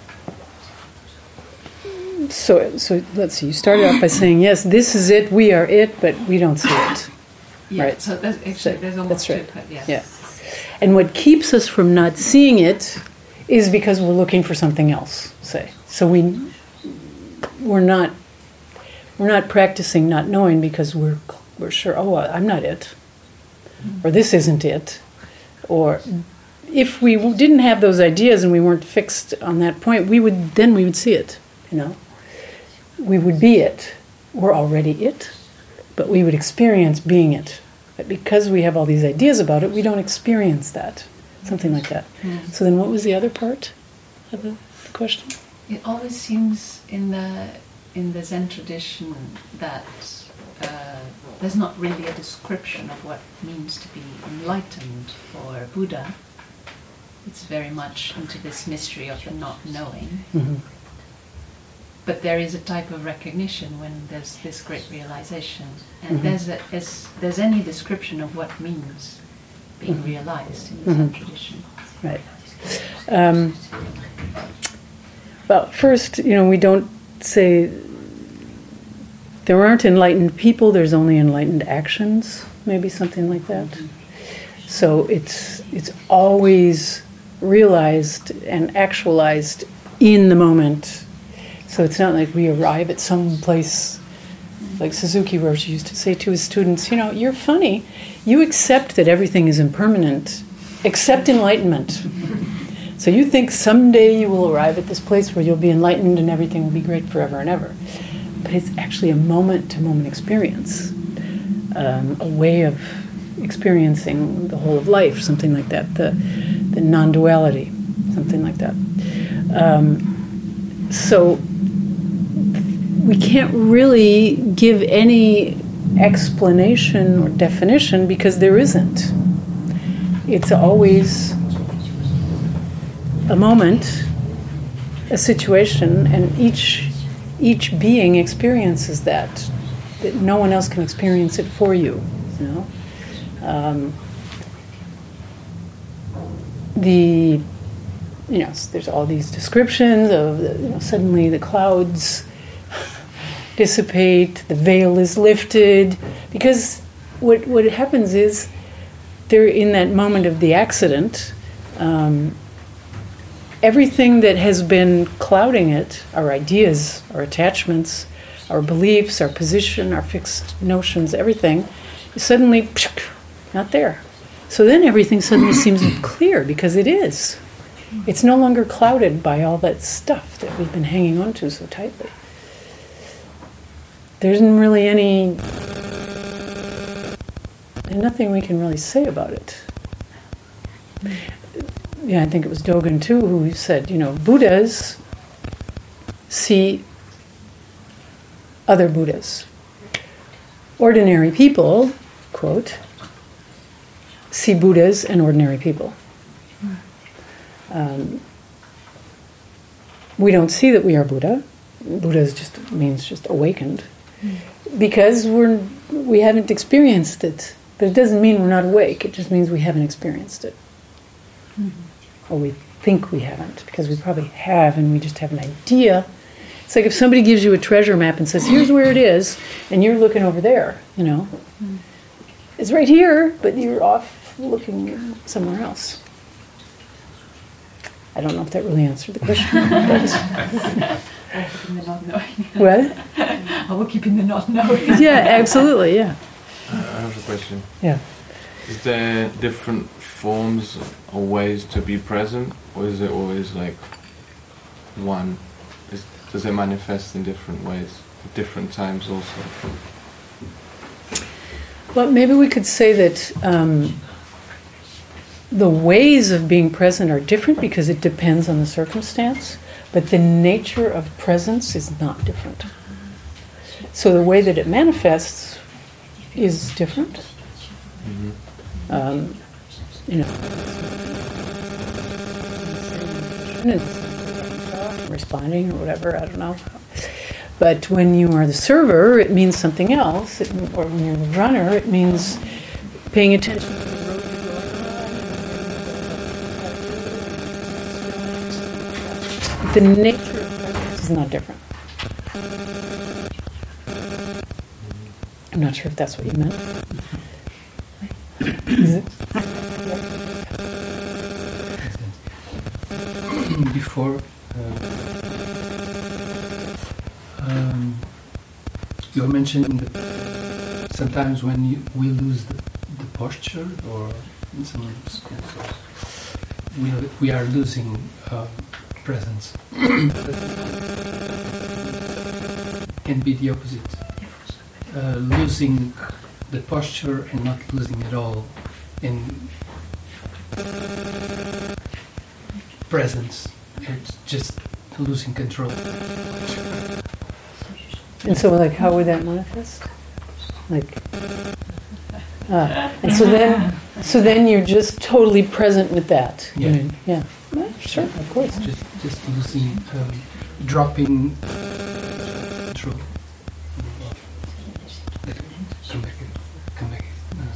So, so let's see, you started off by saying, yes, this is it, we are it, but we don't see it. Yeah, right? So that's, actually, so, there's almost that's right. two, but yes. Yeah. And what keeps us from not seeing it is because we're looking for something else, say. So we, we're not, we're not practicing not knowing because we're we're sure, oh, I'm not it. Or this isn't it. Or if we didn't have those ideas and we weren't fixed on that point, we would then we would see it, you know. We would be it. We're already it, but we would experience being it. But because we have all these ideas about it, we don't experience that. Something like that. Mm. So then what was the other part of the, the question? It always seems in the in the Zen tradition that uh, there's not really a description of what it means to be enlightened or Buddha. It's very much into this mystery of the not knowing. Mm-hmm. But there is a type of recognition when there's this great realization. And Mm-hmm. there's, a, is, there's any description of what means being Mm-hmm. realized in the Zen Mm-hmm. tradition. Right. Um, well, first, you know, we don't say there aren't enlightened people, there's only enlightened actions, maybe something like that. So it's it's always realized and actualized in the moment. So it's not like we arrive at some place like Suzuki Roshi used to say to his students, you know, you're funny. You accept that everything is impermanent, except enlightenment. So you think someday you will arrive at this place where you'll be enlightened and everything will be great forever and ever. But it's actually a moment-to-moment experience, um, a way of experiencing the whole of life, something like that, the, the non-duality, something like that. Um, so we can't really give any explanation or definition because there isn't. It's always a moment, a situation, and each each being experiences that. That no one else can experience it for you. You know, um, the you know there's all these descriptions of the, you know, suddenly the clouds dissipate, the veil is lifted, because what what happens is they're in that moment of the accident. Um, everything that has been clouding it, our ideas, our attachments, our beliefs, our position, our fixed notions, everything, is suddenly not there. So then everything suddenly seems clear, because it is. It's no longer clouded by all that stuff that we've been hanging on to so tightly. There isn't really any, there's nothing we can really say about it. Yeah, I think it was Dogen too who said, you know, Buddhas see other Buddhas. Ordinary people, quote, see Buddhas and ordinary people. Um, we don't see that we are Buddha. Buddha just means just awakened, because we're we haven't experienced it. But it doesn't mean we're not awake. It just means we haven't experienced it, or we think we haven't, because we probably have, and we just have an idea. It's like if somebody gives you a treasure map and says, here's where it is, and you're looking over there, you know. Mm. It's right here, but you're off looking somewhere else. I don't know if that really answered the question. Keeping the not knowing. What? I will keep in the not knowing. Yeah, absolutely, yeah. Uh, I have a question. Yeah. Is there different forms or ways to be present, or is it always like one? Is, does it manifest in different ways, at different times also? Well, maybe we could say that um, the ways of being present are different because it depends on the circumstance, but the nature of presence is not different. So the way that it manifests is different. Mm-hmm. Um, you know, responding or whatever, I don't know. But when you are the server, it means something else. It, or when you're the runner, it means paying attention to the road you're going on. The nature of presence is not different. I'm not sure if that's what you meant. Is it? Before, uh, um, you were mentioning that sometimes when you, we lose the, the posture, or in some schools, we, we are losing um, presence. Can be the opposite. Uh, losing the posture and not losing at all in presence. It's just losing control. And so, like, how would that manifest? Like, uh, and so then, so then you're just totally present with that. Yeah. Mm, yeah. Well, sure, of course. Just, just losing, um, dropping control. Come back, come back.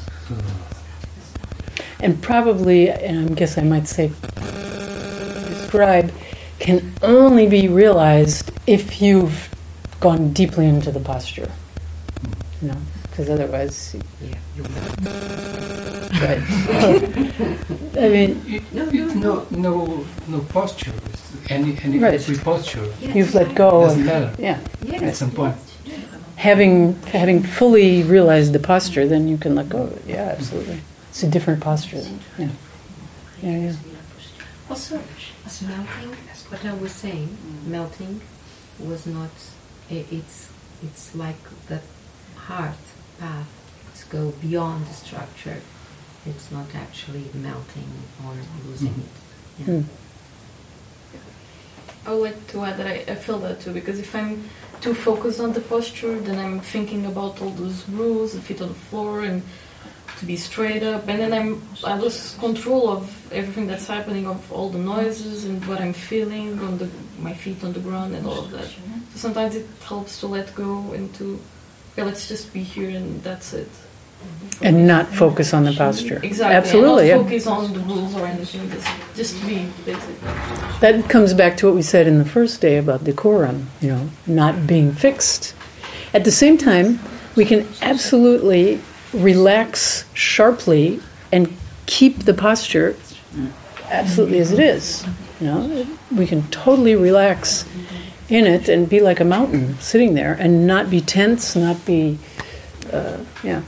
And probably, and I guess I might say, describe, can only be realized if you've gone deeply into the posture. You know, because otherwise, yeah, you're right. I mean, no, no, no, no posture. Any, any right. every posture. Yes. You've let go. Doesn't Of, matter. yeah. Yes. At some point. Having having fully realized the posture, then you can let go of it. Yeah, absolutely. It's a different posture. Then. Yeah. Yeah, yeah. Also, as melting, what I was saying, melting was not, i- it's it's like the heart path to go beyond the structure. It's not actually melting or losing it. Yeah. Mm. I would like to add that I, I feel that too, because if I'm too focused on the posture, then I'm thinking about all those rules, the feet on the floor, and to be straight up, and then I'm I lose control of everything that's happening, of all the noises and what I'm feeling on the my feet on the ground and all of that. So sometimes it helps to let go and to, okay, let's just be here and that's it. And not focus on the posture. Exactly. Absolutely. And not Yeah. focus on the rules or anything. Just, just be, basically. That comes back to what we said in the first day about decorum, you know, not being fixed. At the same time, we can absolutely relax sharply and keep the posture absolutely as it is. You know, we can totally relax in it and be like a mountain sitting there and not be tense, not be, uh, yeah.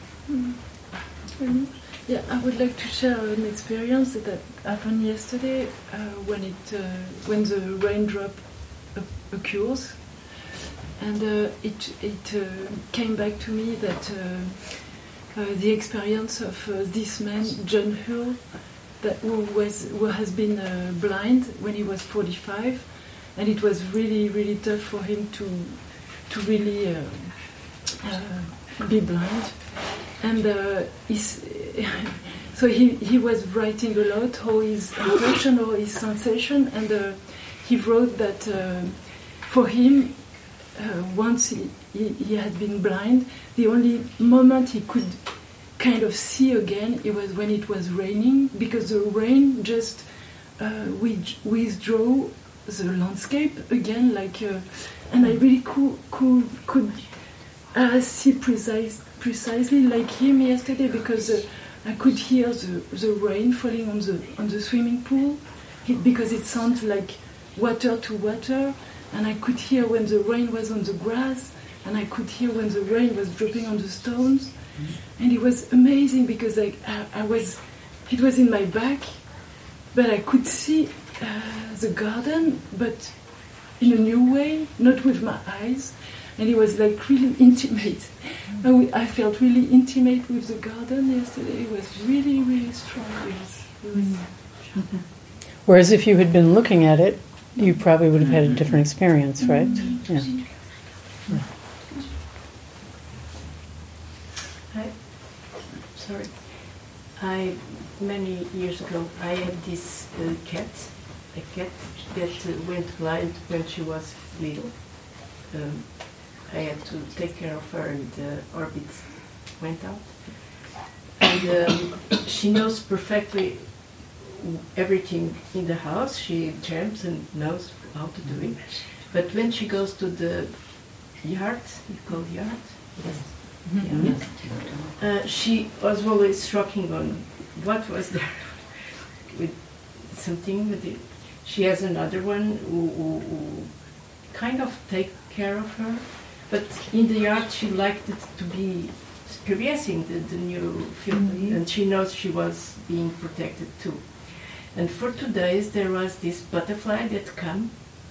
Yeah, I would like to share an experience that happened yesterday uh, when it uh, when the raindrop occurs, and uh, it it uh, came back to me that uh, uh, the experience of uh, this man John Hull, that who was who has been uh, blind when he was forty-five, and it was really really tough for him to to really uh, uh, be blind. And uh, so he, he was writing a lot, how his impression or his sensation, and uh, he wrote that uh, for him, uh, once he, he, he had been blind, the only moment he could kind of see again, it was when it was raining, because the rain just uh, withdrew the landscape again, like, uh, and I really could could, could uh, see precise. Precisely like him yesterday, because uh, I could hear the, the rain falling on the on the swimming pool, it, because it sounds like water to water, and I could hear when the rain was on the grass, and I could hear when the rain was dropping on the stones, and it was amazing because I I, I was it was in my back, but I could see uh, the garden, but in a new way, not with my eyes. And it was like really intimate. And we, I felt really intimate with the garden yesterday. It was really, really strong. It was, it was mm-hmm. Whereas if you had been looking at it, you probably would have had a different experience, right? Yeah. yeah. I, sorry. I many years ago I had this uh, cat, a cat that uh, went blind when she was little. Um, I had to take care of her, and the orbits went out. And um, she knows perfectly everything in the house. She jumps and knows how to do it. But when she goes to the yard, you call yard? Yes. Mm-hmm. Yes. Uh, she was always shocking on what was there with something with it. She has another one who, who, who kind of take care of her. But in the yard, she liked it to be experiencing the, the new field, mm-hmm. and she knows she was being protected too. And for two days, there was this butterfly that came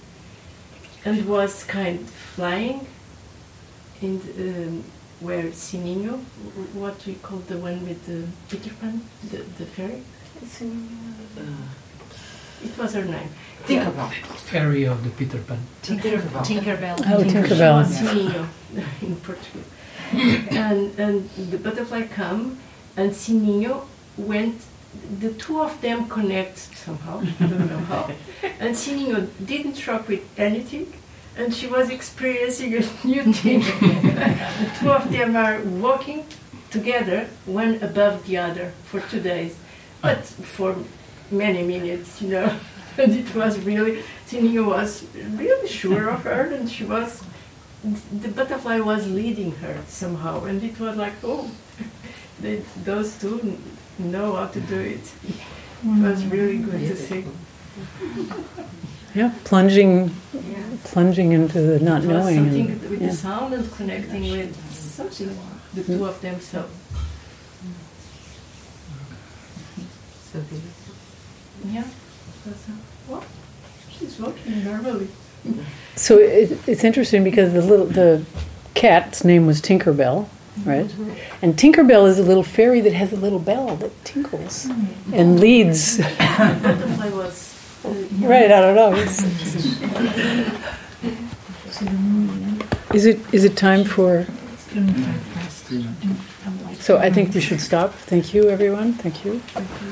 and was kind of flying in the, um, where Sininho, what we call the one with the Peter Pan, the, the fairy. Uh, it was her name. Tinkerbell. Fairy of the Peter Pan. Tinkerbell. Tinkerbell. Oh, Tinkerbell. Sininho in Portugal. and and the butterfly come, and Sininho went. The two of them connect somehow. I don't know how. And Sininho didn't shock with anything, and she was experiencing a new thing. The two of them are walking together, one above the other, for two days, but for many minutes, you know. And it was really, Sininho was really sure of her, and she was, the butterfly was leading her somehow, and it was like, oh, they, those two know how to do it. It was really good to see. Yeah, plunging, Yeah. plunging into the not It was knowing. something and- with yeah. the sound and connecting with something, the two of them, so. So yeah, that's what? She's walking normally. So it, it's interesting because the little the cat's name was Tinkerbell, right? And Tinkerbell is a little fairy that has a little bell that tinkles and leads. The butterfly was Right, I don't know. It's- Is it is it time for? So I think we should stop. Thank you, everyone. Thank you.